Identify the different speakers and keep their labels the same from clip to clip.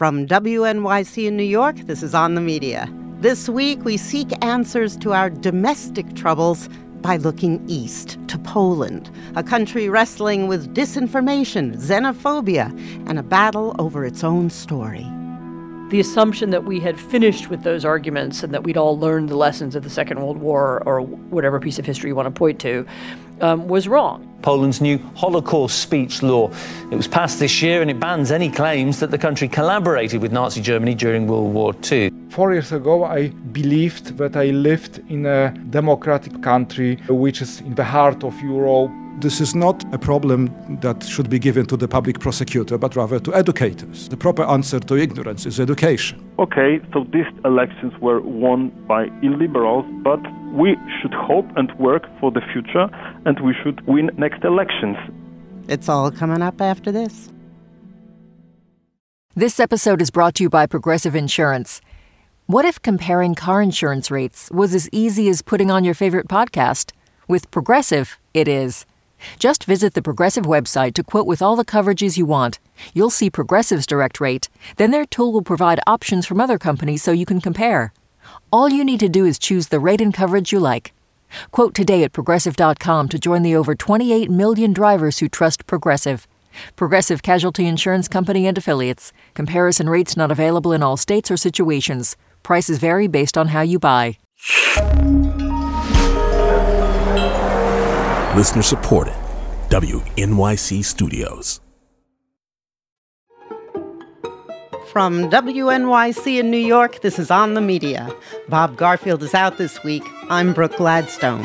Speaker 1: From WNYC in New York, this is On the Media. This week, we seek answers to our domestic troubles by looking east to Poland, a country wrestling with disinformation, xenophobia, and a battle over its own story.
Speaker 2: The assumption that we had finished with those arguments and that we'd all learned the lessons of the Second World War or whatever piece of history you want to point to was wrong.
Speaker 3: Poland's new Holocaust speech law. It was passed this year and it bans any claims that the country collaborated with Nazi Germany during World War II.
Speaker 4: 4 years ago, I believed that I lived in a democratic country which is in the heart of Europe.
Speaker 5: This is not a problem that should be given to the public prosecutor, but rather to educators. The proper answer to ignorance is education.
Speaker 6: Okay, so these elections were won by illiberals, but we should hope and work for the future, and we should win next elections.
Speaker 1: It's all coming up after this.
Speaker 7: This episode is brought to you by Progressive Insurance. What if comparing car insurance rates was as easy as putting on your favorite podcast? With Progressive, it is. Just visit the Progressive website to quote with all the coverages you want. You'll see Progressive's direct rate. Then their tool will provide options from other companies so you can compare. All you need to do is choose the rate and coverage you like. Quote today at Progressive.com to join the over 28 million drivers who trust Progressive. Progressive Casualty Insurance Company and Affiliates. Comparison rates not available in all states or situations. Prices vary based on how you buy.
Speaker 8: Listener supported. WNYC Studios.
Speaker 1: From WNYC in New York, this is On the Media. Bob Garfield is out this week. I'm Brooke Gladstone.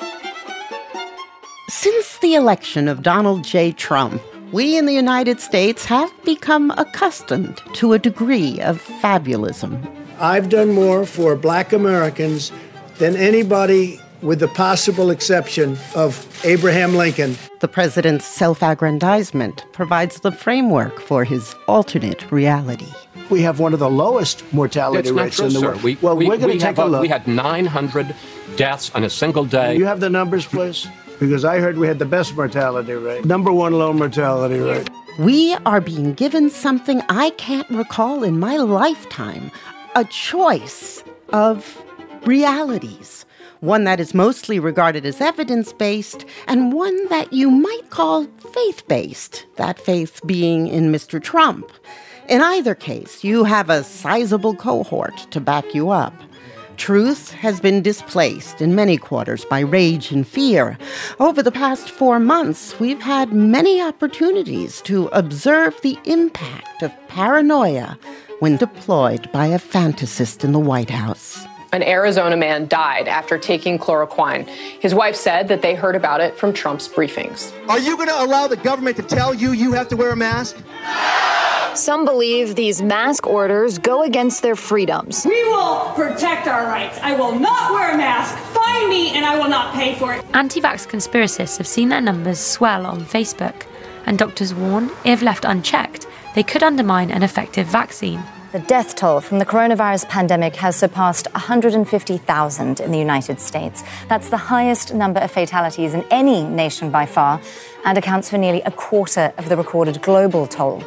Speaker 1: Since the election of Donald J. Trump, we in the United States have become accustomed to a degree of fabulism.
Speaker 9: I've done more for Black Americans than anybody, with the possible exception of Abraham Lincoln.
Speaker 1: The president's self-aggrandizement provides the framework for his alternate reality.
Speaker 9: We have one of the lowest mortality rates in the world. We're going to take a look.
Speaker 10: We had 900 deaths on a single day.
Speaker 9: You have the numbers, please? Because I heard we had the best mortality rate. Number one low mortality rate.
Speaker 1: We are being given something I can't recall in my lifetime, a choice of realities. One that is mostly regarded as evidence-based, and one that you might call faith-based, that faith being in Mr. Trump. In either case, you have a sizable cohort to back you up. Truth has been displaced in many quarters by rage and fear. Over the past 4 months, we've had many opportunities to observe the impact of paranoia when deployed by a fantasist in the White House.
Speaker 11: An Arizona man died after taking chloroquine. His wife said that they heard about it from Trump's briefings.
Speaker 12: Are you going to allow the government to tell you you have to wear a mask?
Speaker 13: Some believe these mask orders go against their freedoms.
Speaker 14: We will protect our rights. I will not wear a mask. Find me and I will not pay for it.
Speaker 15: Anti-vax conspiracists have seen their numbers swell on Facebook, and doctors warn, if left unchecked, they could undermine an effective vaccine.
Speaker 16: The death toll from the coronavirus pandemic has surpassed 150,000 in the United States. That's the highest number of fatalities in any nation by far, and accounts for nearly a quarter of the recorded global toll.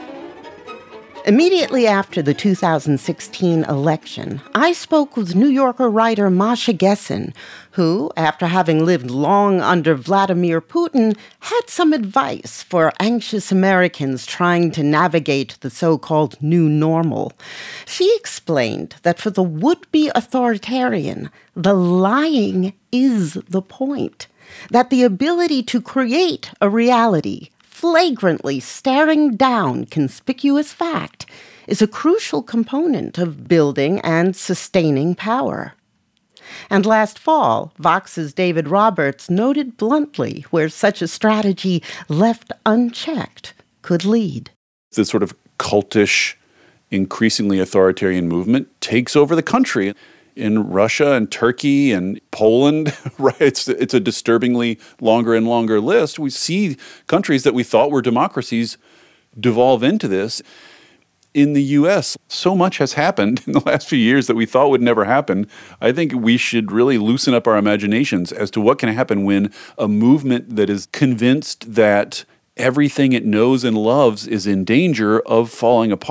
Speaker 1: Immediately after the 2016 election, I spoke with New Yorker writer Masha Gessen, who, after having lived long under Vladimir Putin, had some advice for anxious Americans trying to navigate the so-called new normal. She explained that for the would-be authoritarian, the lying is the point, that the ability to create a reality flagrantly staring down conspicuous fact is a crucial component of building and sustaining power. And last fall, Vox's David Roberts noted bluntly where such a strategy left unchecked could lead.
Speaker 17: This sort of cultish, increasingly authoritarian movement takes over the country. In Russia and Turkey and Poland, right? It's a disturbingly longer and longer list. We see countries that we thought were democracies devolve into this. In the U.S., so much has happened in the last few years that we thought would never happen. I think we should really loosen up our imaginations as to what can happen when a movement that is convinced that everything it knows and loves is in danger of falling apart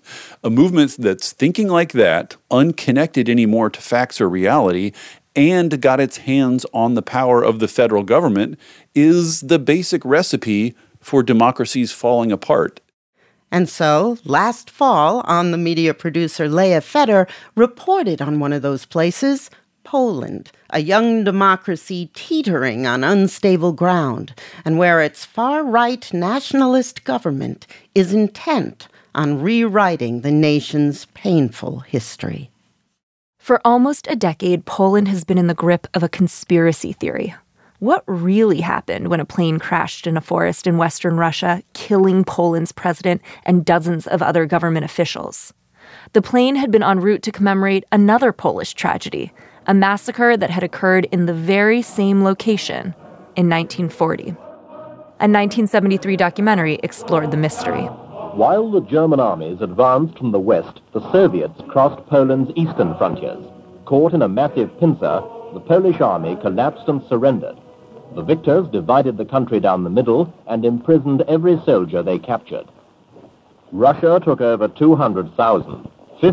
Speaker 17: A movement that's thinking like that, unconnected anymore to facts or reality, and got its hands on the power of the federal government is the basic recipe for democracies falling apart.
Speaker 1: And so, last fall, On the Media producer Leah Feder reported on one of those places, Poland, a young democracy teetering on unstable ground, and where its far-right nationalist government is intent on rewriting the nation's painful history.
Speaker 18: For almost a decade, Poland has been in the grip of a conspiracy theory. What really happened when a plane crashed in a forest in western Russia, killing Poland's president and dozens of other government officials? The plane had been en route to commemorate another Polish tragedy, a massacre that had occurred in the very same location in 1940. A 1973 documentary explored the mystery.
Speaker 19: While the German armies advanced from the west, the Soviets crossed Poland's eastern frontiers. Caught in a massive pincer, the Polish army collapsed and surrendered. The victors divided the country down the middle and imprisoned every soldier they captured. Russia took over 200,000.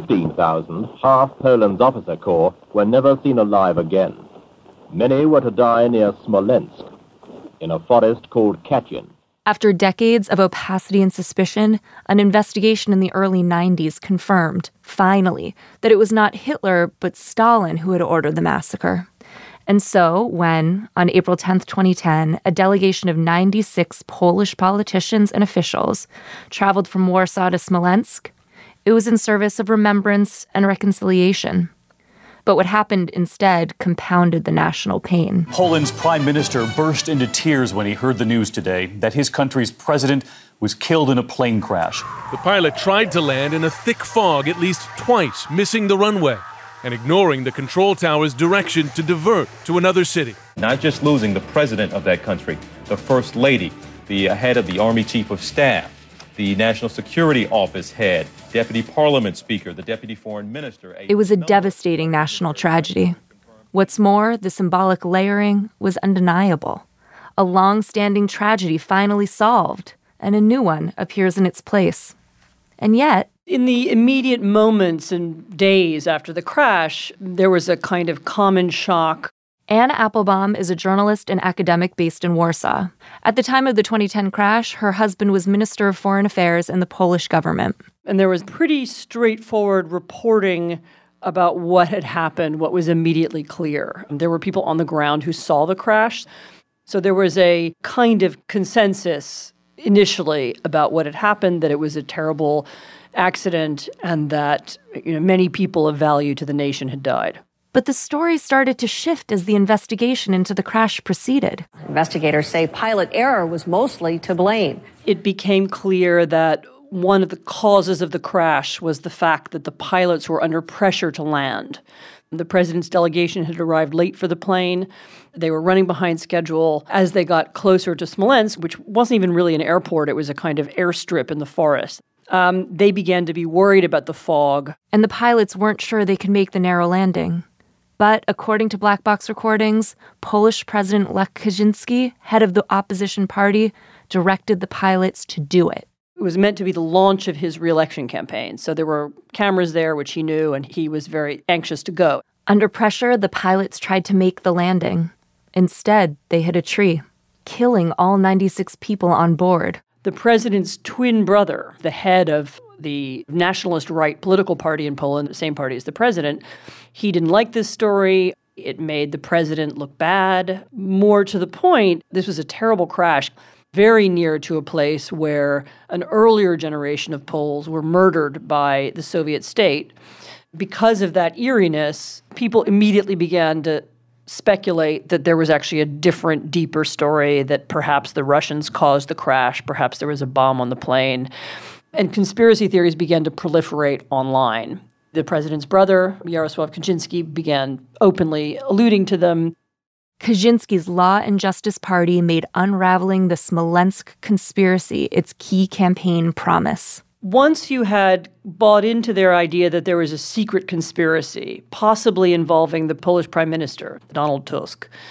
Speaker 19: 15,000, half Poland's officer corps, were never seen alive again. Many were to die near Smolensk, in a forest called Katyn.
Speaker 18: After decades of opacity and suspicion, an investigation in the early 90s confirmed, finally, that it was not Hitler but Stalin who had ordered the massacre. And so, when, on April 10, 2010, a delegation of 96 Polish politicians and officials traveled from Warsaw to Smolensk, it was in service of remembrance and reconciliation. But what happened instead compounded the national pain.
Speaker 20: Poland's prime minister burst into tears when he heard the news today that his country's president was killed in a plane crash.
Speaker 21: The pilot tried to land in a thick fog at least twice, missing the runway and ignoring the control tower's direction to divert to another city.
Speaker 22: Not just losing the president of that country, the first lady, the head of the Army Chief of Staff, the National Security Office head, Deputy Parliament Speaker, the Deputy Foreign Minister.
Speaker 18: It was a devastating national tragedy. What's more, the symbolic layering was undeniable. A long-standing tragedy finally solved, and a new one appears in its place. And yet,
Speaker 2: in the immediate moments and days after the crash, there was a kind of common shock.
Speaker 18: Anna Applebaum is a journalist and academic based in Warsaw. At the time of the 2010 crash, her husband was Minister of Foreign Affairs in the Polish government.
Speaker 2: And there was pretty straightforward reporting about what had happened, what was immediately clear. There were people on the ground who saw the crash. So there was a kind of consensus initially about what had happened, that it was a terrible accident and that many people of value to the nation had died.
Speaker 18: But the story started to shift as the investigation into the crash proceeded.
Speaker 23: Investigators say pilot error was mostly to blame.
Speaker 2: It became clear that one of the causes of the crash was the fact that the pilots were under pressure to land. The president's delegation had arrived late for the plane. They were running behind schedule. As they got closer to Smolensk, which wasn't even really an airport, it was a kind of airstrip in the forest, they began to be worried about the fog.
Speaker 18: And the pilots weren't sure they could make the narrow landing. But according to black box recordings, Polish President Lech Kaczynski, head of the opposition party, directed the pilots to do it.
Speaker 2: It was meant to be the launch of his re-election campaign. So there were cameras there, which he knew, and he was very anxious to go.
Speaker 18: Under pressure, the pilots tried to make the landing. Instead, they hit a tree, killing all 96 people on board.
Speaker 2: The president's twin brother, the head of the nationalist right political party in Poland, the same party as the president, he didn't like this story. It made the president look bad. More to the point, this was a terrible crash, very near to a place where an earlier generation of Poles were murdered by the Soviet state. Because of that eeriness, people immediately began to speculate that there was actually a different, deeper story, that perhaps the Russians caused the crash, perhaps there was a bomb on the plane. And conspiracy theories began to proliferate online. The president's brother, Jarosław Kaczynski, began openly alluding to them.
Speaker 18: Kaczynski's Law and Justice Party made unraveling the Smolensk conspiracy its key campaign promise.
Speaker 2: Once you had bought into their idea that there was a secret conspiracy, possibly involving the Polish prime minister, Donald Tusk,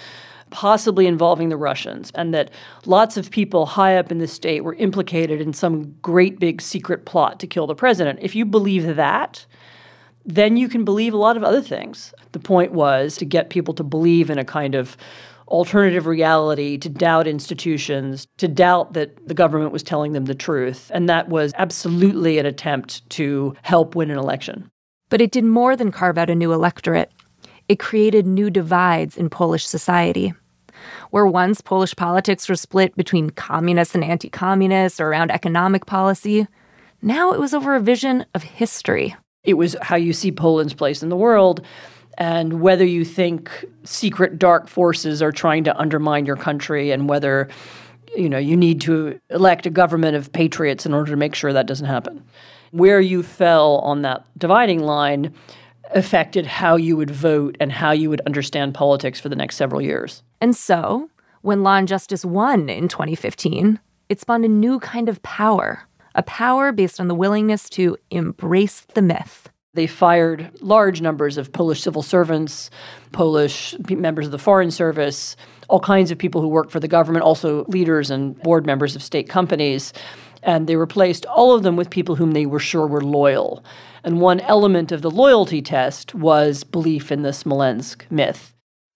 Speaker 2: possibly involving the Russians, and that lots of people high up in the state were implicated in some great big secret plot to kill the president. If you believe that, then you can believe a lot of other things. The point was to get people to believe in a kind of alternative reality, to doubt institutions, to doubt that the government was telling them the truth. And that was absolutely an attempt to help win an election.
Speaker 18: But it did more than carve out a new electorate. It created new divides in Polish society. Where once Polish politics were split between communists and anti-communists or around economic policy, now it was over a vision of history.
Speaker 2: It was how you see Poland's place in the world, and whether you think secret dark forces are trying to undermine your country, and whether you need to elect a government of patriots in order to make sure that doesn't happen. Where you fell on that dividing line affected how you would vote and how you would understand politics for the next several years.
Speaker 18: And so, when Law and Justice won in 2015, it spawned a new kind of power, a power based on the willingness to embrace the myth.
Speaker 2: They fired large numbers of Polish civil servants, Polish members of the Foreign Service, all kinds of people who worked for the government, also leaders and board members of state companies. And they replaced all of them with people whom they were sure were loyal. And one element of the loyalty test was belief in the Smolensk myth.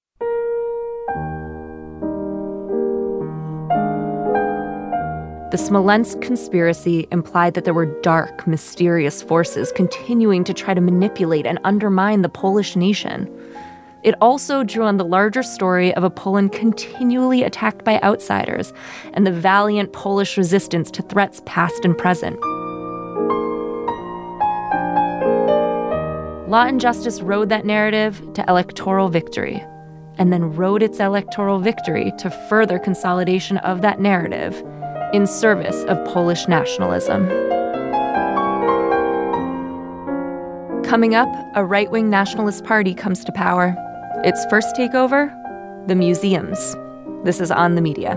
Speaker 18: The Smolensk conspiracy implied that there were dark, mysterious forces continuing to try to manipulate and undermine the Polish nation. It also drew on the larger story of a Poland continually attacked by outsiders and the valiant Polish resistance to threats past and present. Law and Justice rode that narrative to electoral victory, and then rode its electoral victory to further consolidation of that narrative in service of Polish nationalism. Coming up, a right-wing nationalist party comes to power. Its first takeover? The museums. This is On the Media.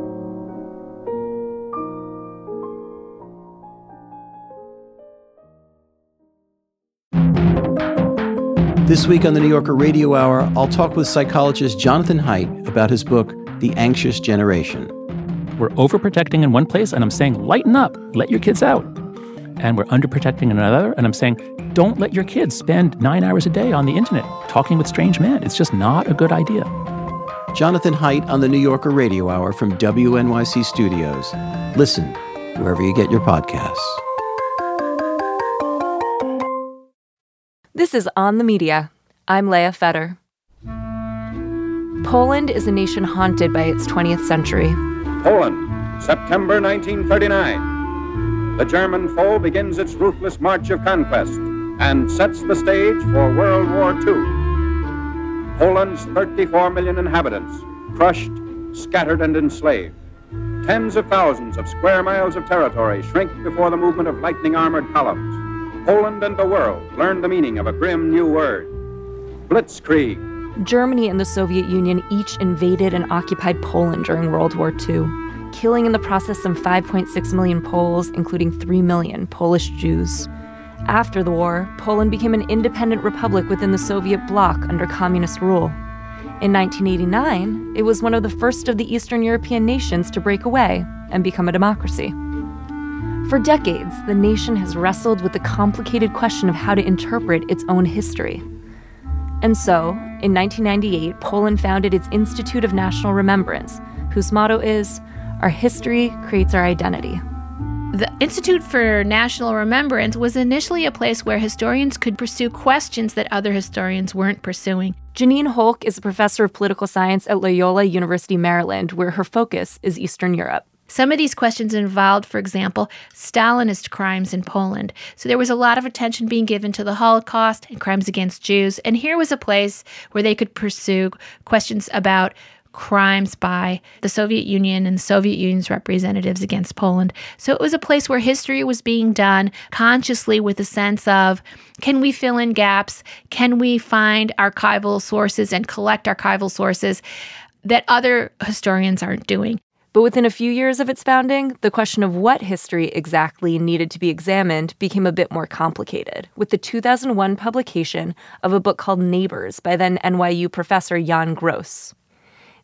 Speaker 3: This week on the New Yorker Radio Hour, I'll talk with psychologist Jonathan Haidt about his book, The Anxious Generation.
Speaker 4: We're overprotecting in one place, and I'm saying, lighten up, let your kids out. And we're underprotecting in another, and I'm saying, don't let your kids spend 9 hours a day on the internet talking with strange men. It's just not a good idea.
Speaker 3: Jonathan Haidt on the New Yorker Radio Hour from WNYC Studios. Listen wherever you get your podcasts.
Speaker 18: This is On the Media. I'm Leah Feder. Poland is a nation haunted by its 20th century.
Speaker 5: Poland, September 1939. The German foe begins its ruthless march of conquest and sets the stage for World War II. Poland's 34 million inhabitants, crushed, scattered, and enslaved. Tens of thousands of square miles of territory shrink before the movement of lightning-armored columns. Poland and the world learn the meaning of a grim new word, blitzkrieg.
Speaker 18: Germany and the Soviet Union each invaded and occupied Poland during World War II, killing in the process some 5.6 million Poles, including 3 million Polish Jews. After the war, Poland became an independent republic within the Soviet bloc under communist rule. In 1989, it was one of the first of the Eastern European nations to break away and become a democracy. For decades, the nation has wrestled with the complicated question of how to interpret its own history. And so, in 1998, Poland founded its Institute of National Remembrance, whose motto is, "Our history creates our identity."
Speaker 24: The Institute for National Remembrance was initially a place where historians could pursue questions that other historians weren't pursuing.
Speaker 18: Janine Holk is a professor of political science at Loyola University, Maryland, where her focus is Eastern Europe.
Speaker 24: Some of these questions involved, for example, Stalinist crimes in Poland. So there was a lot of attention being given to the Holocaust and crimes against Jews. And here was a place where they could pursue questions about crimes by the Soviet Union and the Soviet Union's representatives against Poland. So it was a place where history was being done consciously with a sense of, can we fill in gaps? Can we find archival sources and collect archival sources that other historians aren't doing?
Speaker 18: But within a few years of its founding, the question of what history exactly needed to be examined became a bit more complicated, with the 2001 publication of a book called Neighbors by then NYU professor Jan Gross.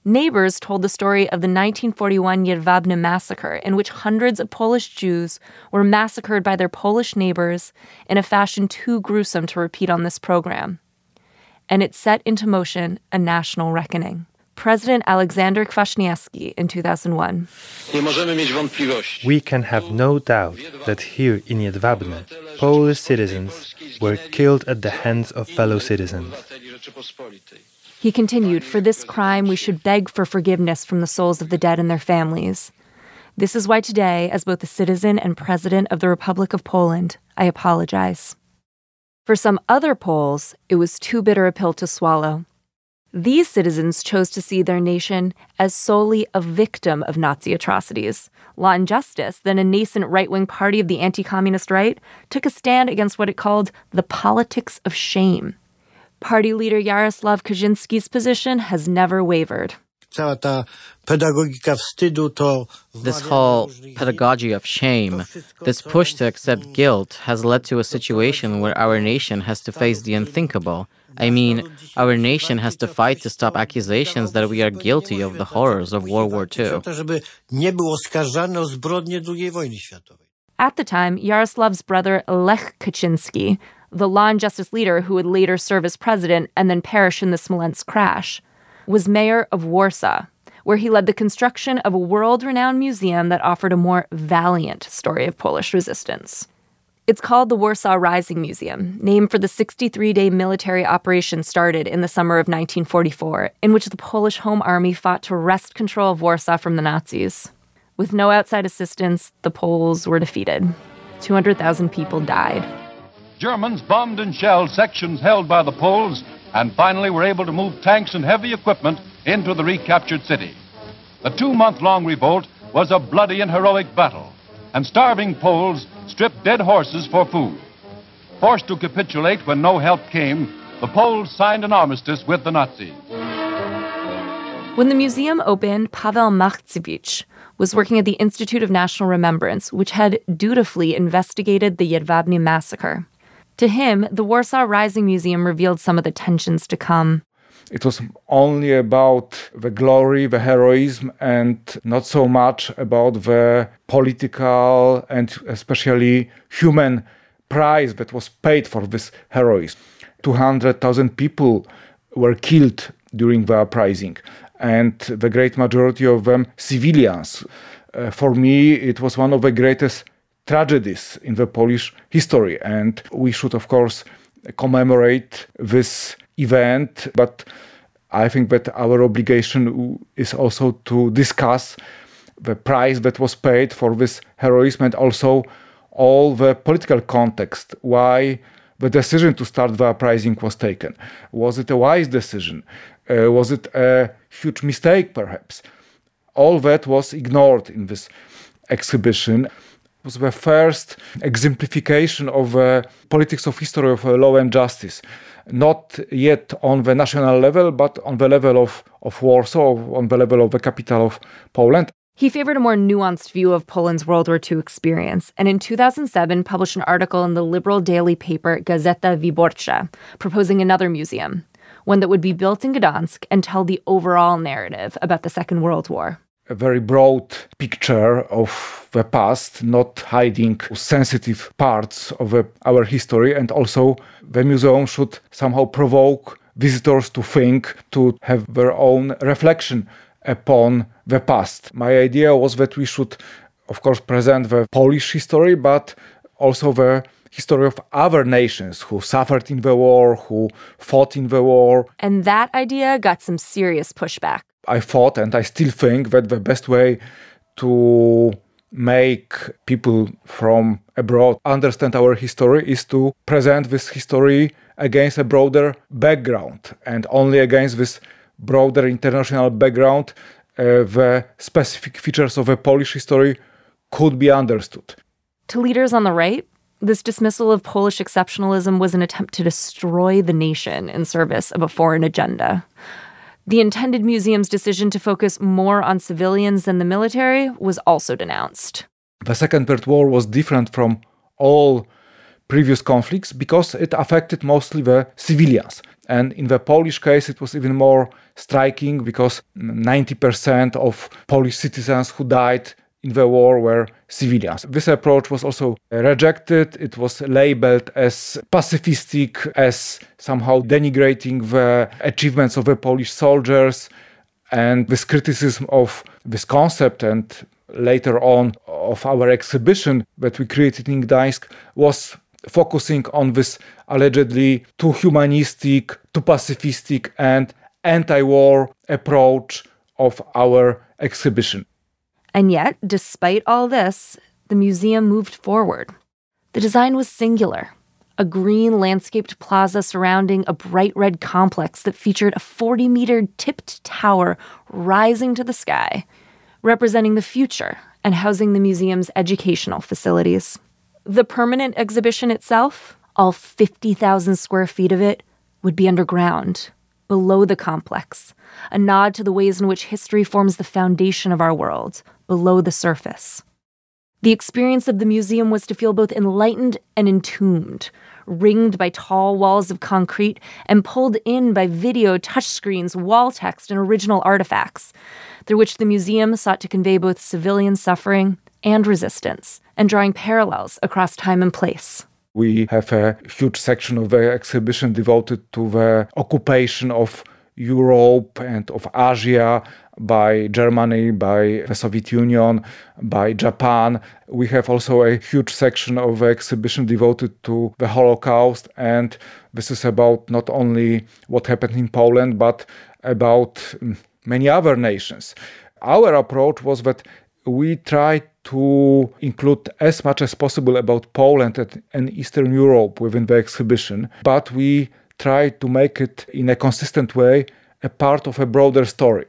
Speaker 18: Neighbors told the story of the 1941 Jedwabne massacre, in which hundreds of Polish Jews were massacred by their Polish neighbors in a fashion too gruesome to repeat on this program. And it set into motion a national reckoning. President Aleksander Kwaśniewski in 2001.
Speaker 6: We can have no doubt that here in Jedwabne, Polish citizens were killed at the hands of fellow citizens.
Speaker 18: He continued, for this crime, we should beg for forgiveness from the souls of the dead and their families. This is why today, as both a citizen and president of the Republic of Poland, I apologize. For some other Poles, it was too bitter a pill to swallow. These citizens chose to see their nation as solely a victim of Nazi atrocities. Law and Justice, then a nascent right-wing party of the anti-communist right, took a stand against what it called the politics of shame. Party leader Jarosław Kaczynski's position has never wavered.
Speaker 7: This whole pedagogy of shame, this push to accept guilt, has led to a situation where our nation has to face the unthinkable. I mean, our nation has to fight to stop accusations that we are guilty of the horrors of World War II.
Speaker 18: At the time, Jarosław's brother Lech Kaczynski, the Law and Justice leader who would later serve as president and then perish in the Smolensk crash, was mayor of Warsaw, where he led the construction of a world-renowned museum that offered a more valiant story of Polish resistance. It's called the Warsaw Rising Museum, named for the 63-day military operation started in the summer of 1944, in which the Polish Home Army fought to wrest control of Warsaw from the Nazis. With no outside assistance, the Poles were defeated. 200,000 people died.
Speaker 8: Germans bombed and shelled sections held by the Poles and finally were able to move tanks and heavy equipment into the recaptured city. The 2-month-long revolt was a bloody and heroic battle, and starving Poles stripped dead horses for food. Forced to capitulate when no help came, the Poles signed an armistice with the Nazis.
Speaker 18: When the museum opened, Paweł Machcewicz was working at the Institute of National Remembrance, which had dutifully investigated the Jedwabne massacre. To him, the Warsaw Rising Museum revealed some of the tensions to come.
Speaker 10: It was only about the glory, the heroism, and not so much about the political and especially human price that was paid for this heroism. 200,000 people were killed during the uprising, and the great majority of them civilians. For me, it was one of the greatest tragedies in the Polish history, and we should, of course, commemorate this event, but I think that our obligation is also to discuss the price that was paid for this heroism and also all the political context, why the decision to start the uprising was taken. Was it a wise decision? Was it a huge mistake, perhaps? All that was ignored in this exhibition. It was the first exemplification of the politics of history of law and justice, not yet on the national level, but on the level of Warsaw, on the level of the capital of Poland.
Speaker 18: He favored a more nuanced view of Poland's World War II experience, and in 2007 published an article in the liberal daily paper Gazeta Wyborcza, proposing another museum, one that would be built in Gdansk and tell the overall narrative about the Second World War.
Speaker 10: A very broad picture of the past, not hiding sensitive parts of our history, and also the museum should somehow provoke visitors to think, to have their own reflection upon the past. My idea was that we should, of course, present the Polish history, but also the history of other nations who suffered in the war, who fought in the war.
Speaker 18: And that idea got some serious pushback.
Speaker 10: I thought, and I still think, that the best way to make people from abroad understand our history is to present this history against a broader background. And only against this broader international background, the specific features of a Polish history could be understood.
Speaker 18: To leaders on the right, this dismissal of Polish exceptionalism was an attempt to destroy the nation in service of a foreign agenda. The intended museum's decision to focus more on civilians than the military was also denounced.
Speaker 10: The Second World War was different from all previous conflicts because it affected mostly the civilians. And in the Polish case, it was even more striking because 90% of Polish citizens who died in the war were civilians. This approach was also rejected. It was labeled as pacifistic, as somehow denigrating the achievements of the Polish soldiers. And this criticism of this concept and later on of our exhibition that we created in Gdańsk was focusing on this allegedly too humanistic, too pacifistic and anti-war approach of our exhibition.
Speaker 18: And yet, despite all this, the museum moved forward. The design was singular. A green landscaped plaza surrounding a bright red complex that featured a 40-meter tipped tower rising to the sky, representing the future and housing the museum's educational facilities. The permanent exhibition itself, all 50,000 square feet of it, would be underground, below the complex, a nod to the ways in which history forms the foundation of our world, below the surface. The experience of the museum was to feel both enlightened and entombed, ringed by tall walls of concrete and pulled in by video, touchscreens, wall text, and original artifacts, through which the museum sought to convey both civilian suffering and resistance, and drawing parallels across time and place.
Speaker 10: We have a huge section of the exhibition devoted to the occupation of Europe and of Asia by Germany, by the Soviet Union, by Japan. We have also a huge section of the exhibition devoted to the Holocaust, and this is about not only what happened in Poland, but about many other nations. Our approach was that we tried to include as much as possible about Poland and Eastern Europe within the exhibition, but we tried to make it in a consistent way a part of a broader story.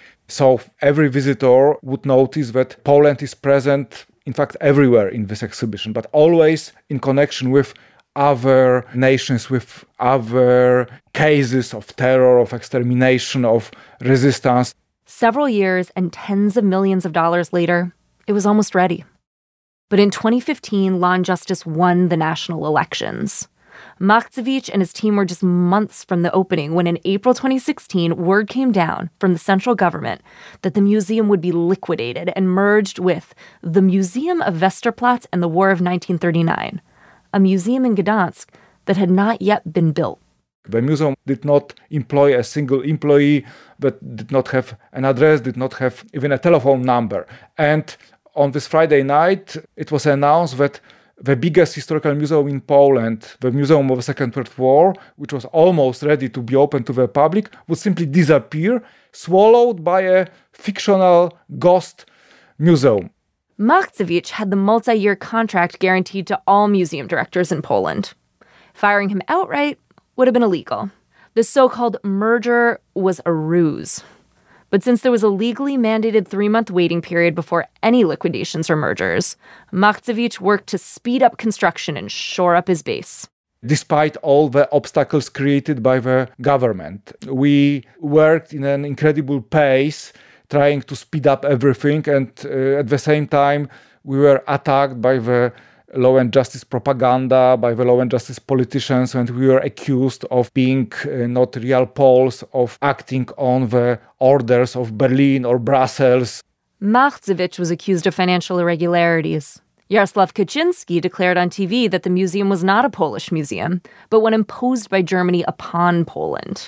Speaker 10: So every visitor would notice that Poland is present, in fact, everywhere in this exhibition, but always in connection with other nations, with other cases of terror, of extermination, of resistance.
Speaker 18: Several years and tens of millions of dollars later, it was almost ready. But in 2015, Law and Justice won the national elections. Machcewicz and his team were just months from the opening when in April 2016, word came down from the central government that the museum would be liquidated and merged with the Museum of Westerplatte and the War of 1939, a museum in Gdansk that had not yet been built.
Speaker 10: The museum did not employ a single employee, but did not have an address, did not have even a telephone number. And on this Friday night, it was announced that the biggest historical museum in Poland, the Museum of the Second World War, which was almost ready to be open to the public, would simply disappear, swallowed by a fictional ghost museum.
Speaker 18: Machcewicz had the multi-year contract guaranteed to all museum directors in Poland. Firing him outright would have been illegal. The so-called merger was a ruse. But since there was a legally mandated 3-month waiting period before any liquidations or mergers, Machcewicz worked to speed up construction and shore up his base.
Speaker 10: Despite all the obstacles created by the government, we worked in an incredible pace, trying to speed up everything, and at the same time, we were attacked by the law and justice propaganda, by the law and justice politicians, and we were accused of being not real Poles, of acting on the orders of Berlin or Brussels.
Speaker 18: Machcewicz was accused of financial irregularities. Jarosław Kaczynski declared on TV that the museum was not a Polish museum, but one imposed by Germany upon Poland.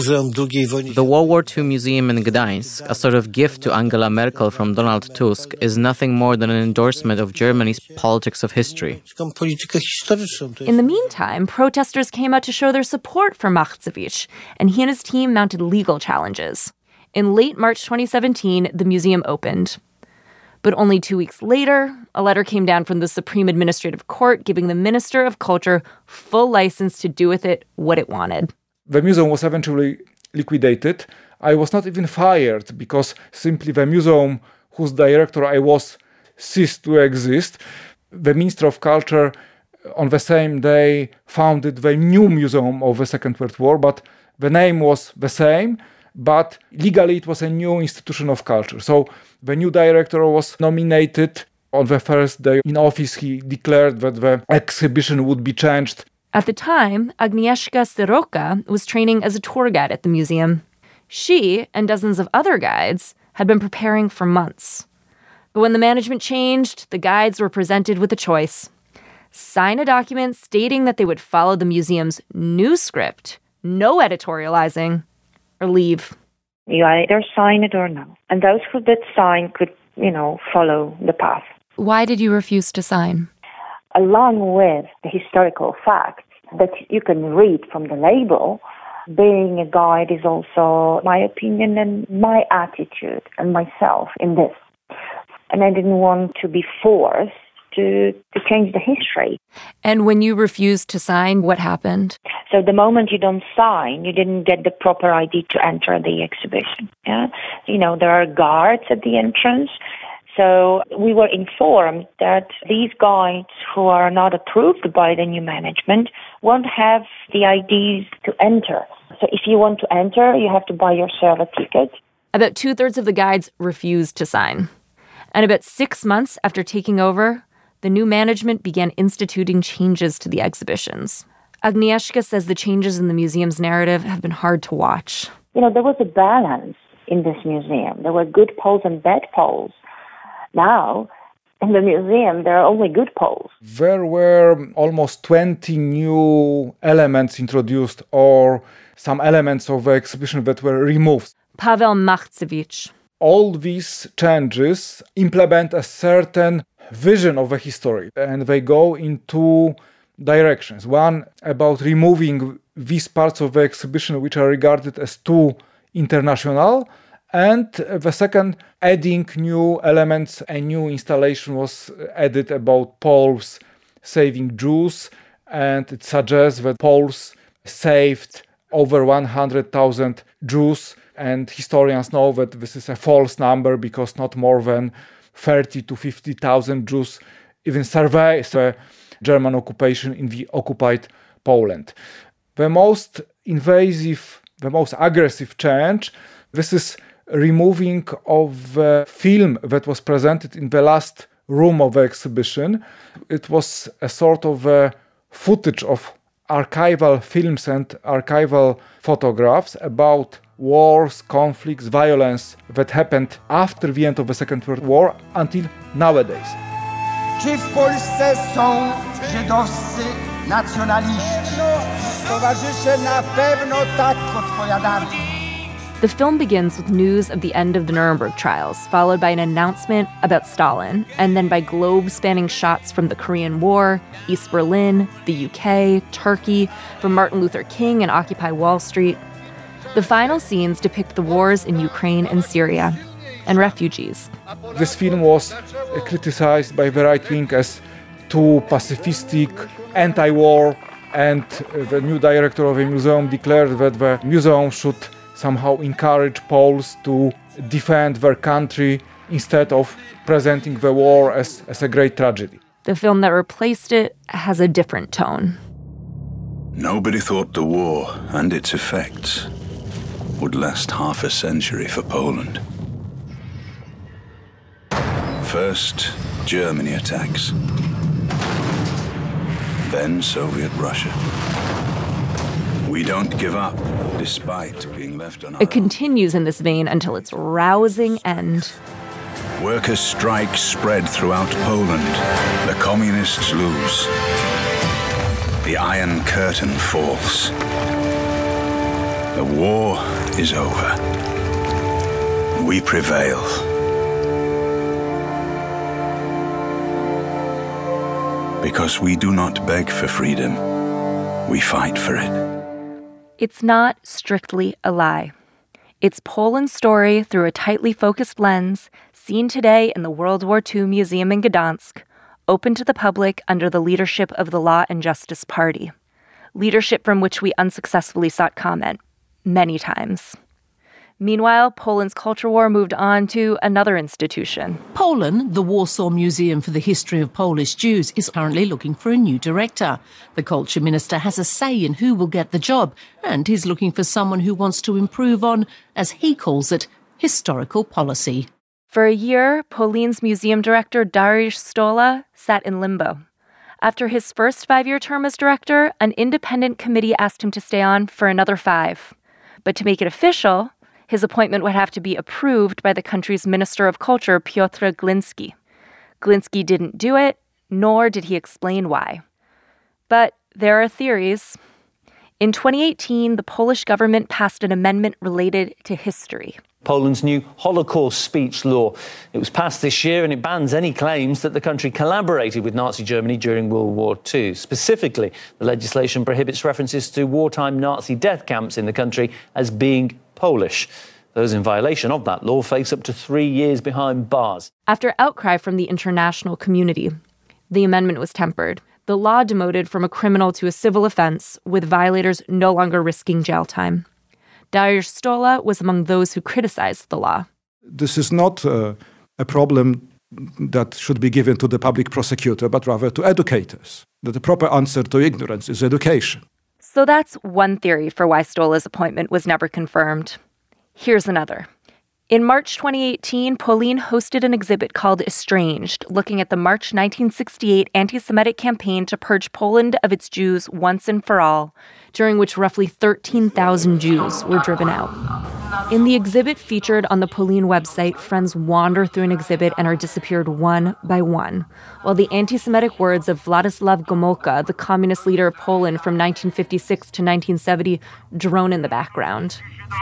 Speaker 7: The World War II Museum in Gdańsk, a sort of gift to Angela Merkel from Donald Tusk, is nothing more than an endorsement of Germany's politics of history.
Speaker 18: In the meantime, protesters came out to show their support for Machcewicz, and he and his team mounted legal challenges. In late March 2017, the museum opened. But only 2 weeks later, a letter came down from the Supreme Administrative Court giving the Minister of Culture full license to do with it what it wanted.
Speaker 10: The museum was eventually liquidated. I was not even fired because simply the museum whose director I was ceased to exist. The Minister of Culture on the same day founded the new Museum of the Second World War, but the name was the same, but legally it was a new institution of culture. So the new director was nominated. On the first day in office, he declared that the exhibition would be changed.
Speaker 18: At the time, Agnieszka Soroka was training as a tour guide at the museum. She and dozens of other guides had been preparing for months. But when the management changed, the guides were presented with a choice. Sign a document stating that they would follow the museum's new script, no editorializing, or leave.
Speaker 9: You either sign it or no. And those who did sign could, follow the path.
Speaker 18: Why did you refuse to sign?
Speaker 9: Along with the historical facts that you can read from the label, being a guide is also my opinion and my attitude and myself in this. And I didn't want to be forced to change the history.
Speaker 18: And when you refused to sign, what happened?
Speaker 9: So the moment you don't sign, you didn't get the proper ID to enter the exhibition. Yeah, there are guards at the entrance. So we were informed that these guides who are not approved by the new management won't have the IDs to enter. So if you want to enter, you have to buy yourself a ticket.
Speaker 18: About 2/3 of the guides refused to sign. And about 6 months after taking over, the new management began instituting changes to the exhibitions. Agnieszka says the changes in the museum's narrative have been hard to watch.
Speaker 9: There was a balance in this museum. There were good poles and bad poles. Now, in the museum, there are only good poles.
Speaker 10: There were almost 20 new elements introduced, or some elements of the exhibition that were removed.
Speaker 18: Paweł Machcewicz.
Speaker 10: All these changes implement a certain vision of the history, and they go in two directions. One, about removing these parts of the exhibition which are regarded as too international, and the second, adding new elements. A new installation was added about Poles saving Jews, and it suggests that Poles saved over 100,000 Jews, and historians know that this is a false number because not more than 30 to 50,000 Jews even survived the German occupation in the occupied Poland. The most invasive, the most aggressive change, this is removing of the film that was presented in the last room of the exhibition. It was a sort of footage of archival films and archival photographs about wars, conflicts, violence that happened after the end of the Second World War until nowadays.
Speaker 11: Czy w Polsce są żydowscy nacjonaliści? Towarzysze na pewno tak odpowiadali.
Speaker 18: The film begins with news of the end of the Nuremberg trials, followed by an announcement about Stalin, and then by globe-spanning shots from the Korean War, East Berlin, the UK, Turkey, from Martin Luther King and Occupy Wall Street. The final scenes depict the wars in Ukraine and Syria, and refugees.
Speaker 10: This film was criticized by the right wing as too pacifistic, anti-war, and the new director of the museum declared that the museum should somehow encourage Poles to defend their country instead of presenting the war as a great tragedy.
Speaker 18: The film that replaced it has a different tone.
Speaker 12: Nobody thought the war and its effects would last half a century for Poland. First, Germany attacks. Then Soviet Russia. We don't give up, despite being left on our own.
Speaker 18: It continues in this vein until its rousing end.
Speaker 12: Workers' strikes spread throughout Poland. The communists lose. The Iron Curtain falls. The war is over. We prevail. Because we do not beg for freedom, we fight for it.
Speaker 18: It's not strictly a lie. It's Poland's story through a tightly focused lens, seen today in the World War II Museum in Gdansk, open to the public under the leadership of the Law and Justice Party, leadership from which we unsuccessfully sought comment many times. Meanwhile, Poland's culture war moved on to another institution.
Speaker 13: Poland, the Warsaw Museum for the History of Polish Jews, is currently looking for a new director. The culture minister has a say in who will get the job, and he's looking for someone who wants to improve on, as he calls it, historical policy.
Speaker 18: For a year, Poland's museum director Dariusz Stola sat in limbo. After his first 5-year term as director, an independent committee asked him to stay on for another 5. But to make it official, his appointment would have to be approved by the country's Minister of Culture, Piotr Gliński. Gliński didn't do it, nor did he explain why. But there are theories. In 2018, the Polish government passed an amendment related to history.
Speaker 14: Poland's new Holocaust speech law. It was passed this year and it bans any claims that the country collaborated with Nazi Germany during World War II. Specifically, the legislation prohibits references to wartime Nazi death camps in the country as being Polish. Those in violation of that law face up to 3 years behind bars.
Speaker 18: After outcry from the international community, the amendment was tempered. The law demoted from a criminal to a civil offense, with violators no longer risking jail time. Dariusz Stola was among those who criticized the law.
Speaker 10: This is not a problem that should be given to the public prosecutor, but rather to educators. That the proper answer to ignorance is education.
Speaker 18: So that's one theory for why Stola's appointment was never confirmed. Here's another. In March 2018, Polin hosted an exhibit called Estranged, looking at the March 1968 anti-Semitic campaign to purge Poland of its Jews once and for all, during which roughly 13,000 Jews were driven out. In the exhibit featured on the Polin website, friends wander through an exhibit and are disappeared one by one, while the anti-Semitic words of Władysław Gomulka, the communist leader of Poland from 1956 to 1970, drone in the background.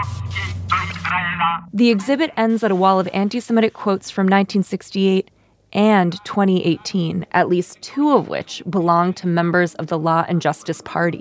Speaker 18: The exhibit ends at a wall of anti-Semitic quotes from 1968 and 2018, at least 2 of which belong to members of the Law and Justice Party.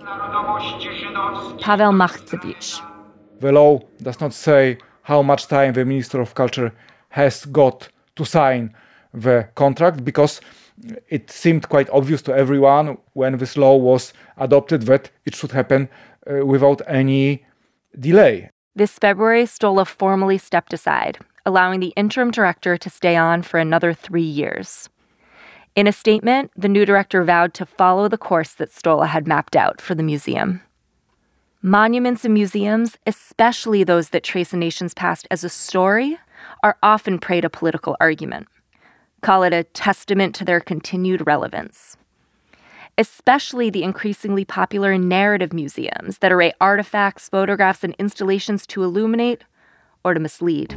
Speaker 18: Paweł Machcewicz.
Speaker 10: The law does not say how much time the Minister of Culture has got to sign the contract, because it seemed quite obvious to everyone when this law was adopted that it should happen without any delay.
Speaker 18: This February, Stola formally stepped aside, allowing the interim director to stay on for another 3 years. In a statement, the new director vowed to follow the course that Stola had mapped out for the museum. Monuments and museums, especially those that trace a nation's past as a story, are often prey to political argument. Call it a testament to their continued relevance. Especially the increasingly popular narrative museums that array artifacts, photographs, and installations to illuminate or to mislead.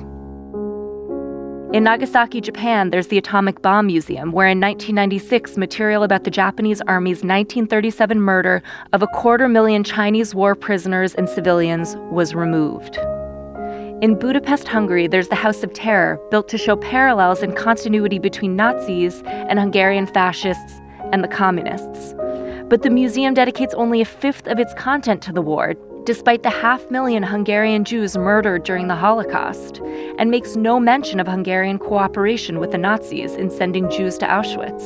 Speaker 18: In Nagasaki, Japan, there's the Atomic Bomb Museum, where in 1996, material about the Japanese Army's 1937 murder of 250,000 Chinese war prisoners and civilians was removed. In Budapest, Hungary, there's the House of Terror, built to show parallels and continuity between Nazis and Hungarian fascists and the communists. But the museum dedicates only 1/5 of its content to the war, despite the 500,000 Hungarian Jews murdered during the Holocaust, and makes no mention of Hungarian cooperation with the Nazis in sending Jews to Auschwitz.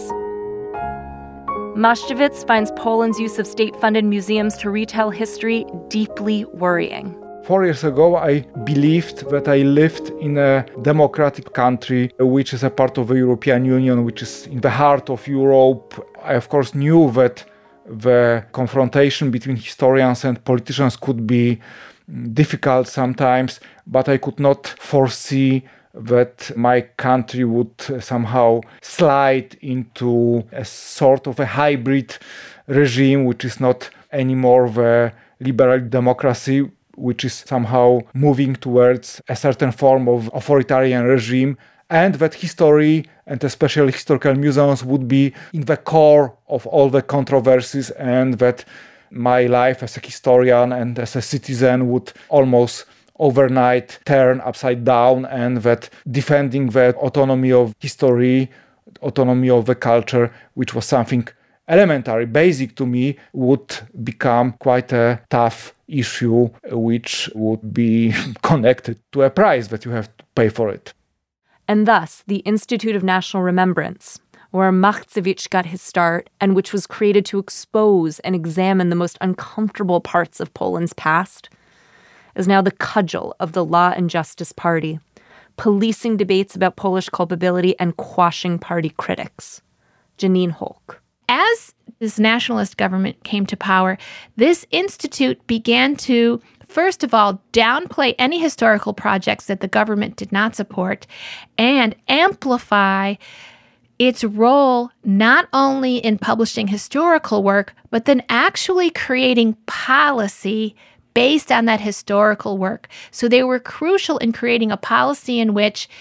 Speaker 18: Machcewicz finds Poland's use of state-funded museums to retell history deeply worrying.
Speaker 10: 4 years ago, I believed that I lived in a democratic country, which is a part of the European Union, which is in the heart of Europe. I, of course, knew that the confrontation between historians and politicians could be difficult sometimes, but I could not foresee that my country would somehow slide into a sort of a hybrid regime, which is not anymore the liberal democracy, which is somehow moving towards a certain form of authoritarian regime, and that history, and especially historical museums, would be in the core of all the controversies, and that my life as a historian and as a citizen would almost overnight turn upside down, and that defending the autonomy of history, autonomy of the culture, which was something elementary, basic to me, would become quite a tough issue, which would be connected to a price that you have to pay for it.
Speaker 18: And thus, the Institute of National Remembrance, where Machcewicz got his start and which was created to expose and examine the most uncomfortable parts of Poland's past, is now the cudgel of the Law and Justice Party, policing debates about Polish culpability and quashing party critics. Janine Holk.
Speaker 24: As this nationalist government came to power, this institute began to, first of all, downplay any historical projects that the government did not support and amplify its role not only in publishing historical work, but then actually creating policy based on that historical work. So they were crucial in creating a policy in which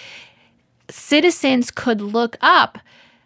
Speaker 24: citizens could look up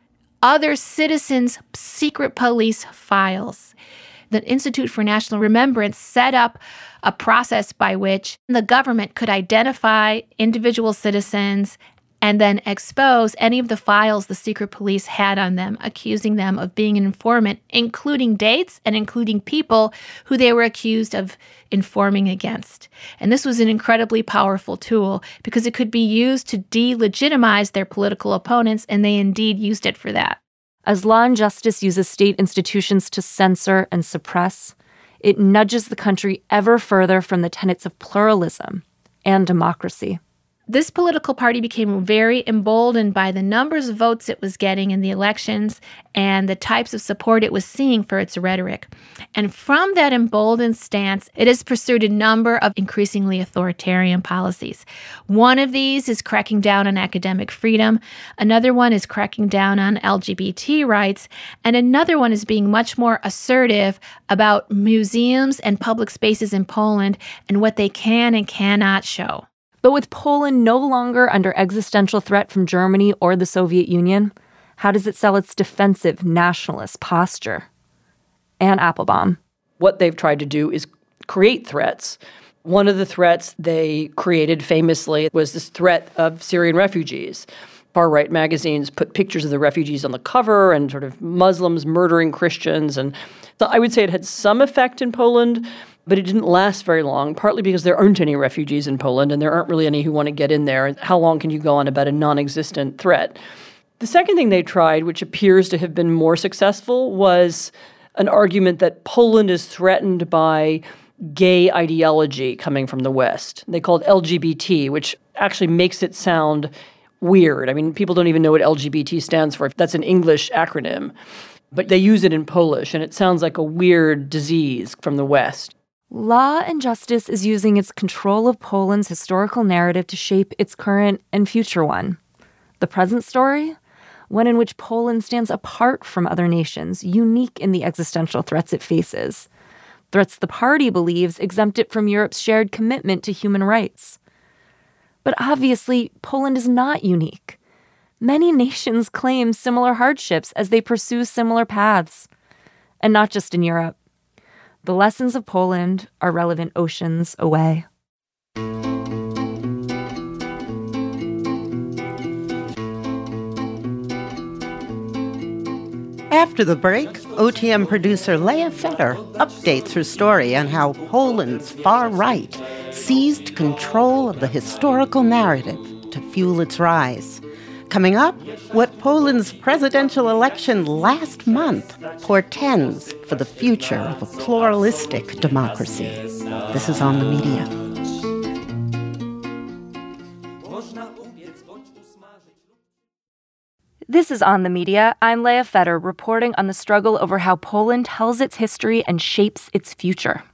Speaker 24: other citizens' secret police files. The Institute for National Remembrance set up a process by which the government could identify individual citizens and then expose any of the files the secret police had on them, accusing them of being an informant, including dates and including people who they were accused of informing against. And this was an incredibly powerful tool because it could be used to delegitimize their political opponents, and they indeed used it for that.
Speaker 18: As Law and Justice uses state institutions to censor and suppress, it nudges the country ever further from the tenets of pluralism and democracy.
Speaker 24: This political party became very emboldened by the numbers of votes it was getting in the elections and the types of support it was seeing for its rhetoric. And from that emboldened stance, it has pursued a number of increasingly authoritarian policies. One of these is cracking down on academic freedom. Another one is cracking down on LGBT rights. And another one is being much more assertive about museums and public spaces in Poland and what they can and cannot show.
Speaker 18: But with Poland no longer under existential threat from Germany or the Soviet Union, how does it sell its defensive nationalist posture? Anne Applebaum.
Speaker 2: What they've tried to do is create threats. One of the threats they created famously was this threat of Syrian refugees. Far-right magazines put pictures of the refugees on the cover and sort of Muslims murdering Christians. And so I would say it had some effect in Poland, but it didn't last very long, partly because there aren't any refugees in Poland and there aren't really any who want to get in there. How long can you go on about a non-existent threat? The second thing they tried, which appears to have been more successful, was an argument that Poland is threatened by gay ideology coming from the West. They call it LGBT, which actually makes it sound weird. I mean, people don't even know what LGBT stands for. That's an English acronym. But they use it in Polish, and it sounds like a weird disease from the West.
Speaker 18: Law and Justice is using its control of Poland's historical narrative to shape its current and future one. The present story? One in which Poland stands apart from other nations, unique in the existential threats it faces. Threats the party believes exempt it from Europe's shared commitment to human rights. But obviously, Poland is not unique. Many nations claim similar hardships as they pursue similar paths. And not just in Europe. The lessons of Poland are relevant oceans away.
Speaker 1: After the break, OTM producer Leah Feder updates her story on how Poland's far right seized control of the historical narrative to fuel its rise. Coming up, what Poland's presidential election last month portends for the future of a pluralistic democracy. This is On the Media.
Speaker 18: This is On the Media. I'm Leah Feder, reporting on the struggle over how Poland tells its history and shapes its future.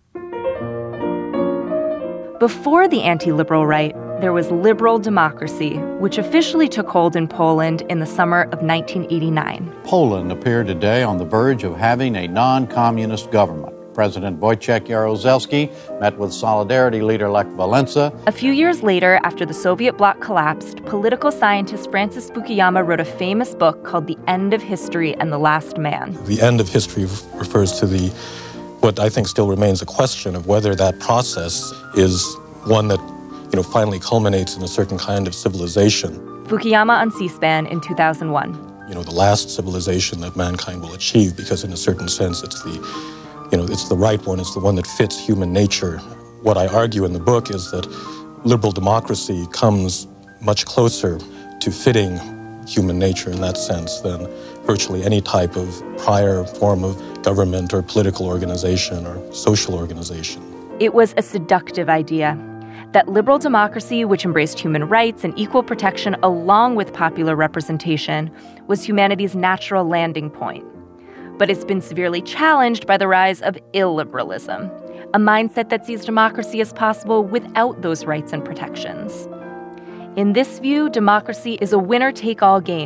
Speaker 18: Before the anti-liberal right, there was liberal democracy, which officially took hold in Poland in the summer of 1989.
Speaker 15: Poland appeared today on the verge of having a non-communist government. President Wojciech Jaruzelski met with Solidarity leader Lech Walesa.
Speaker 18: A few years later, after the Soviet bloc collapsed, political scientist Francis Fukuyama wrote a famous book called The End of History and the Last Man.
Speaker 16: The end of history refers to what I think still remains a question of whether that process is one that finally culminates in a certain kind of civilization.
Speaker 18: Fukuyama on C-SPAN in 2001.
Speaker 16: The last civilization that mankind will achieve, because in a certain sense it's the right one, it's the one that fits human nature. What I argue in the book is that liberal democracy comes much closer to fitting human nature in that sense than virtually any type of prior form of government or political organization or social organization.
Speaker 18: It was a seductive idea. That liberal democracy, which embraced human rights and equal protection along with popular representation, was humanity's natural landing point. But it's been severely challenged by the rise of illiberalism, a mindset that sees democracy as possible without those rights and protections. In this view, democracy is a winner-take-all game,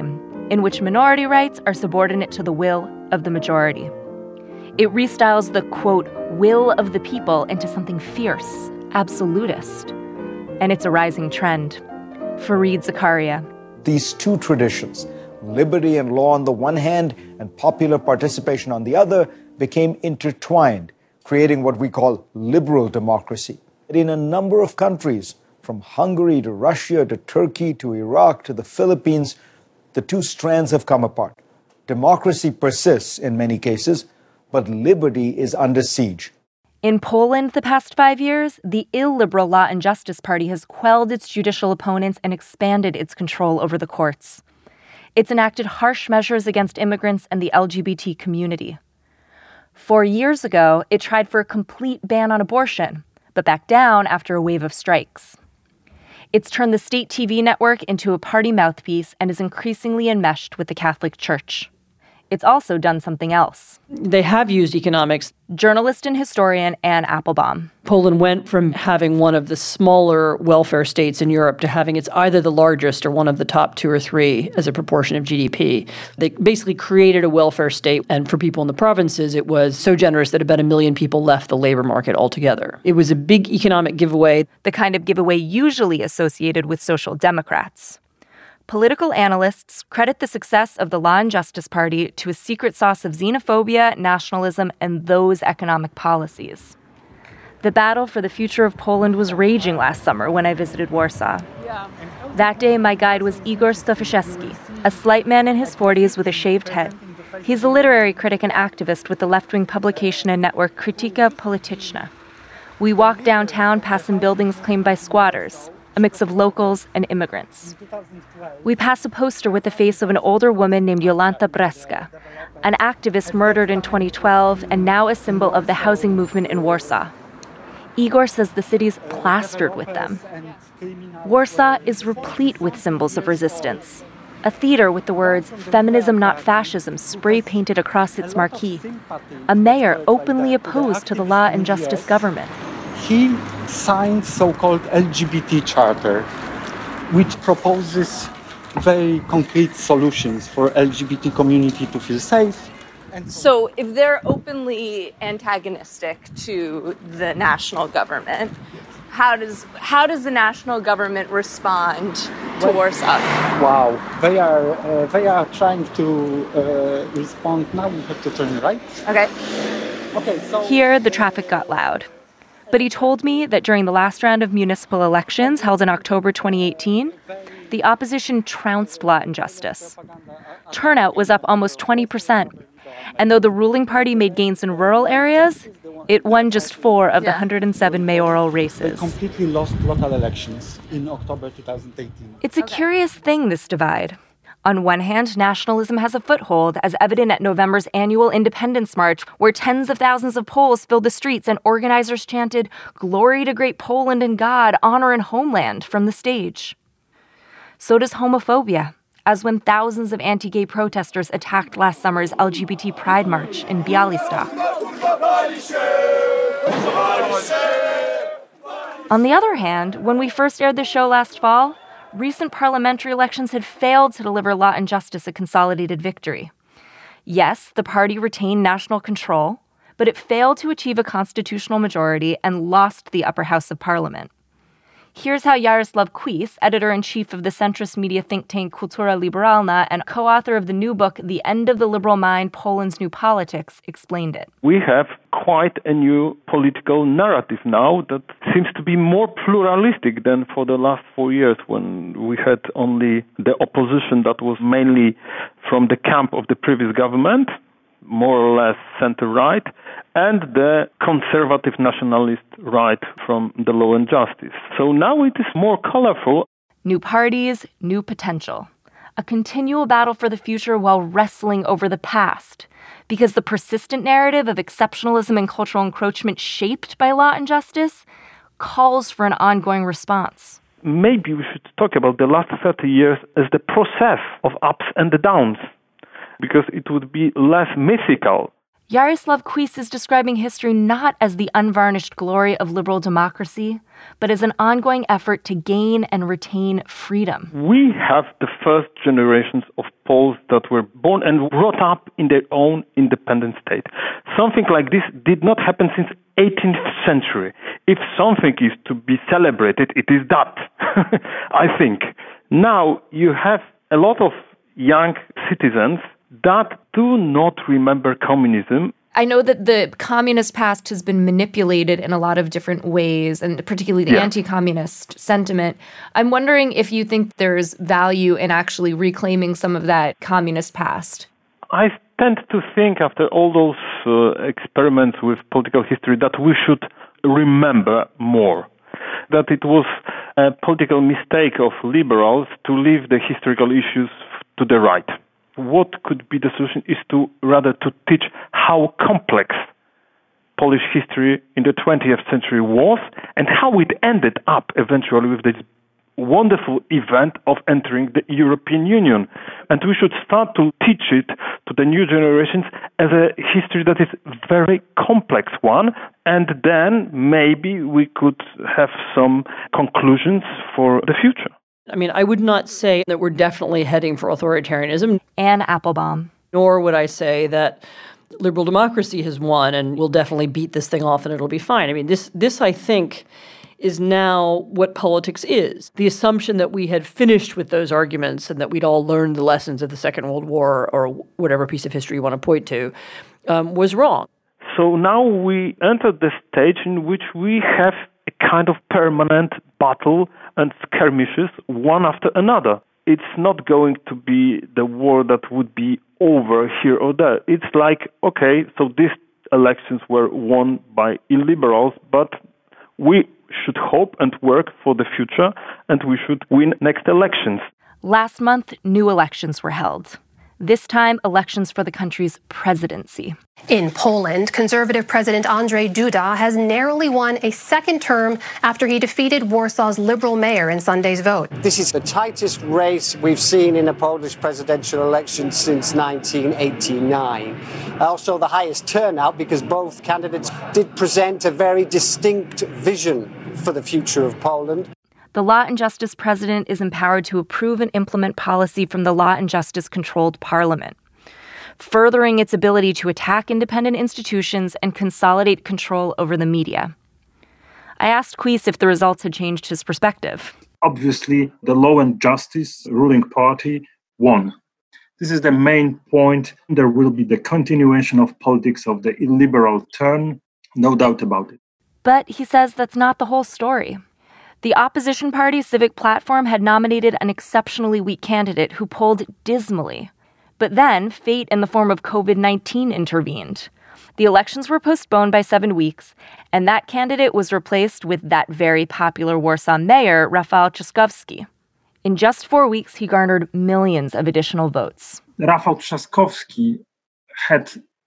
Speaker 18: in which minority rights are subordinate to the will of the majority. It restyles the, quote, will of the people into something fierce, absolutist. And it's a rising trend. Fareed Zakaria.
Speaker 17: These two traditions, liberty and law on the one hand and popular participation on the other, became intertwined, creating what we call liberal democracy. In a number of countries, from Hungary to Russia to Turkey to Iraq to the Philippines, the two strands have come apart. Democracy persists in many cases, but liberty is under siege.
Speaker 18: In Poland the past 5 years, the illiberal Law and Justice Party has quelled its judicial opponents and expanded its control over the courts. It's enacted harsh measures against immigrants and the LGBT community. 4 years ago, it tried for a complete ban on abortion, but backed down after a wave of strikes. It's turned the state TV network into a party mouthpiece and is increasingly enmeshed with the Catholic Church. It's also done something else.
Speaker 2: They have used economics.
Speaker 18: Journalist and historian Anne Applebaum.
Speaker 2: Poland went from having one of the smaller welfare states in Europe to having it's either the largest or one of the top 2 or 3 as a proportion of GDP. They basically created a welfare state, and for people in the provinces, it was so generous that about 1 million people left the labor market altogether. It was a big economic giveaway.
Speaker 18: The kind of giveaway usually associated with social democrats. Political analysts credit the success of the Law and Justice Party to a secret sauce of xenophobia, nationalism, and those economic policies. The battle for the future of Poland was raging last summer when I visited Warsaw. That day, my guide was Igor Stofiszewski, a slight man in his 40s with a shaved head. He's a literary critic and activist with the left-wing publication and network Krytyka Polityczna. We walked downtown past some buildings claimed by squatters, a mix of locals and immigrants. We pass a poster with the face of an older woman named Jolanta Breska, an activist murdered in 2012 and now a symbol of the housing movement in Warsaw. Igor says the city's plastered with them. Warsaw is replete with symbols of resistance. A theater with the words "Feminism, not fascism" spray-painted across its marquee. A mayor openly opposed to the Law and Justice government.
Speaker 19: He signed so-called LGBT charter, which proposes very concrete solutions for LGBT community to feel safe.
Speaker 18: So if they're openly antagonistic to the national government, how does the national government respond to Warsaw?
Speaker 19: Wow, they are trying to respond now. We have to turn right.
Speaker 18: Okay, so here the traffic got loud. But he told me that during the last round of municipal elections held in October 2018, the opposition trounced Law and Justice. Turnout was up almost 20%. And though the ruling party made gains in rural areas, it won just 4 of the 107 mayoral races.
Speaker 19: They completely lost local elections in October 2018.
Speaker 18: It's a curious thing, this divide. On one hand, nationalism has a foothold, as evident at November's annual Independence March, where tens of thousands of Poles filled the streets and organizers chanted, "Glory to great Poland and God, honor and homeland," from the stage. So does homophobia, as when thousands of anti-gay protesters attacked last summer's LGBT Pride March in Białystok. On the other hand, when we first aired the show last fall, recent parliamentary elections had failed to deliver Law and Justice a consolidated victory. Yes, the party retained national control, but it failed to achieve a constitutional majority and lost the upper house of parliament. Here's how Jaroslaw Kuis, editor-in-chief of the centrist media think tank Kultura Liberalna and co-author of the new book, The End of the Liberal Mind, Poland's New Politics, explained it.
Speaker 20: We have quite a new political narrative now that seems to be more pluralistic than for the last 4 years, when we had only the opposition that was mainly from the camp of the previous government, more or less center-right, and the conservative nationalist right from the Law and Justice. So now it is more colorful.
Speaker 18: New parties, new potential. A continual battle for the future while wrestling over the past. Because the persistent narrative of exceptionalism and cultural encroachment shaped by Law and Justice calls for an ongoing response.
Speaker 20: Maybe we should talk about the last 30 years as the process of ups and the downs, because it would be less mythical.
Speaker 18: Jaroslav Kuis is describing history not as the unvarnished glory of liberal democracy, but as an ongoing effort to gain and retain freedom.
Speaker 20: We have the first generations of Poles that were born and brought up in their own independent state. Something like this did not happen since 18th century. If something is to be celebrated, it is that, I think. Now you have a lot of young citizens that do not remember communism.
Speaker 18: I know that the communist past has been manipulated in a lot of different ways, and particularly the anti-communist sentiment. I'm wondering if you think there's value in actually reclaiming some of that communist past.
Speaker 20: I tend to think, after all those experiments with political history, that we should remember more. That it was a political mistake of liberals to leave the historical issues to the right. What could be the solution is to rather to teach how complex Polish history in the 20th century was and how it ended up eventually with this wonderful event of entering the European Union. And we should start to teach it to the new generations as a history that is very complex one. And then maybe we could have some conclusions for the future.
Speaker 2: I mean, I would not say that we're definitely heading for authoritarianism.
Speaker 18: Anne Applebaum.
Speaker 2: Nor would I say that liberal democracy has won and we'll definitely beat this thing off and it'll be fine. I mean, this I think, is now what politics is. The assumption that we had finished with those arguments and that we'd all learned the lessons of the Second World War or whatever piece of history you want to point to was wrong.
Speaker 20: So now we enter the stage in which we have a kind of permanent battle and skirmishes one after another. It's not going to be the war that would be over here or there. It's like, okay, so these elections were won by illiberals, but we should hope and work for the future, and we should win next elections.
Speaker 18: Last month, new elections were held. This time, elections for the country's presidency.
Speaker 4: In Poland, conservative President Andrzej Duda has narrowly won a second term after he defeated Warsaw's liberal mayor in Sunday's vote.
Speaker 21: This is the tightest race we've seen in a Polish presidential election since 1989. Also the highest turnout because both candidates did present a very distinct vision for the future of Poland.
Speaker 18: The Law and Justice president is empowered to approve and implement policy from the Law and Justice-controlled parliament, furthering its ability to attack independent institutions and consolidate control over the media. I asked Kuis if the results had changed his perspective.
Speaker 22: Obviously, the Law and Justice ruling party won. This is the main point. There will be the continuation of politics of the illiberal turn, no doubt about it.
Speaker 18: But he says that's not the whole story. The opposition party Civic Platform had nominated an exceptionally weak candidate who polled dismally. But then, fate in the form of COVID-19 intervened. The elections were postponed by 7 weeks, and that candidate was replaced with that very popular Warsaw mayor, Rafał Trzaskowski. In just 4 weeks, he garnered millions of additional votes.
Speaker 22: Rafał Trzaskowski had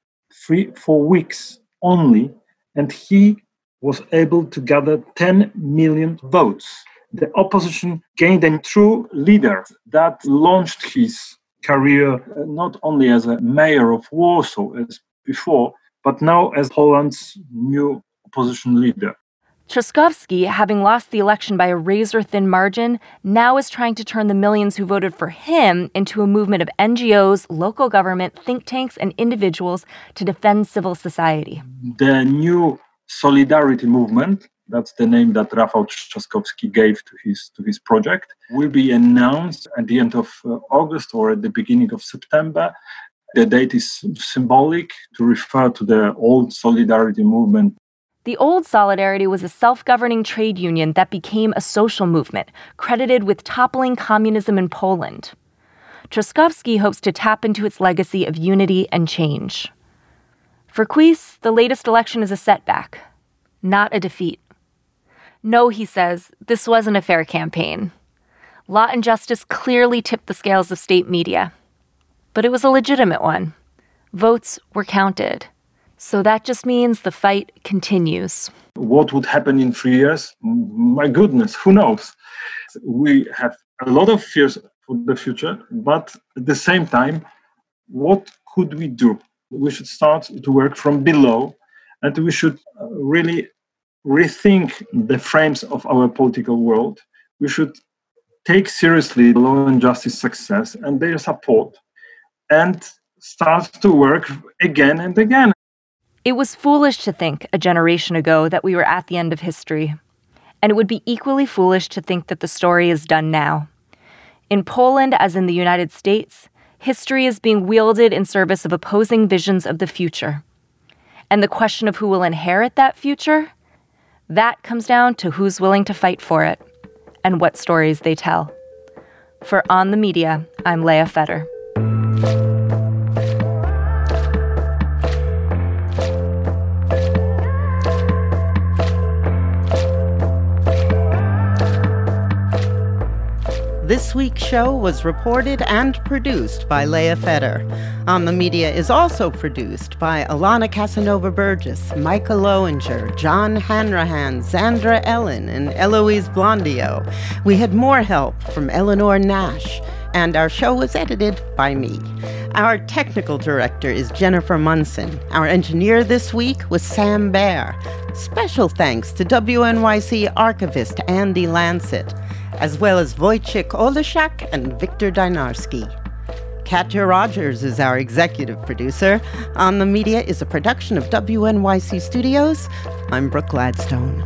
Speaker 22: 4 weeks only, and he was able to gather 10 million votes. The opposition gained a true leader that launched his career not only as a mayor of Warsaw as before, but now as Poland's new opposition leader.
Speaker 18: Trzaskowski, having lost the election by a razor-thin margin, now is trying to turn the millions who voted for him into a movement of NGOs, local government, think tanks, and individuals to defend civil society.
Speaker 22: The new Solidarity Movement, that's the name that Rafał Trzaskowski gave to his project, will be announced at the end of August or at the beginning of September. The date is symbolic to refer to the old Solidarity Movement.
Speaker 18: The old Solidarity was a self-governing trade union that became a social movement, credited with toppling communism in Poland. Trzaskowski hopes to tap into its legacy of unity and change. For Kuis, the latest election is a setback, not a defeat. No, he says, this wasn't a fair campaign. Law and Justice clearly tipped the scales of state media. But it was a legitimate one. Votes were counted. So that just means the fight continues.
Speaker 22: What would happen in 3 years? My goodness, who knows? We have a lot of fears for the future, but at the same time, what could we do? We should start to work from below, and we should really rethink the frames of our political world. We should take seriously Law and Justice Success and their support and start to work again and again.
Speaker 18: It was foolish to think a generation ago that we were at the end of history. And it would be equally foolish to think that the story is done now. In Poland, as in the United States, history is being wielded in service of opposing visions of the future. And the question of who will inherit that future, that comes down to who's willing to fight for it and what stories they tell. For On the Media, I'm Leah Feder.
Speaker 1: This week's show was reported and produced by Leah Feder. On the Media is also produced by Alana Casanova-Burgess, Micah Lowinger, John Hanrahan, Zandra Ellen, and Eloise Blondio. We had more help from Eleanor Nash, and our show was edited by me. Our technical director is Jennifer Munson. Our engineer this week was Sam Baer. Special thanks to WNYC archivist Andy Lancet, as well as Wojciech Oleszak and Victor Dynarski. Katja Rogers is our executive producer. On the Media is a production of WNYC Studios. I'm Brooke Gladstone.